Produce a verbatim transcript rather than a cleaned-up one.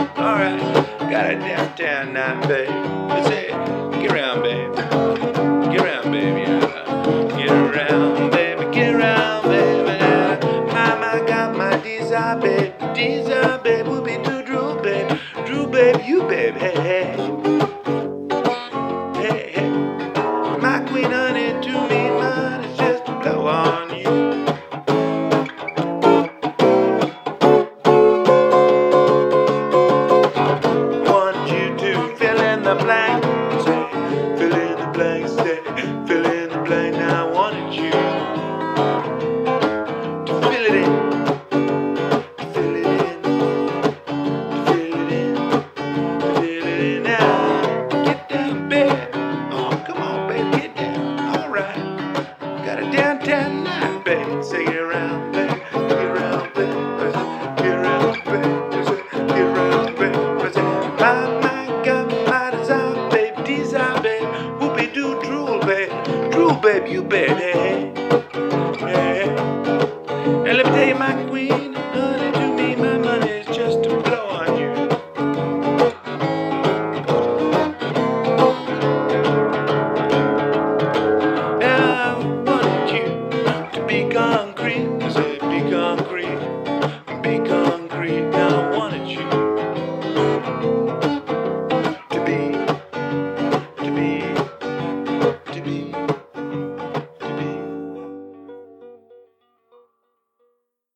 Alright, got a downtown night, babe. Let's say, get around, babe. Get around, baby, yeah. Get around, baby, get around, baby. Mama got my desire, babe. Desire, babe, will be to Drew, babe. Drew, babe, you, babe, hey, hey.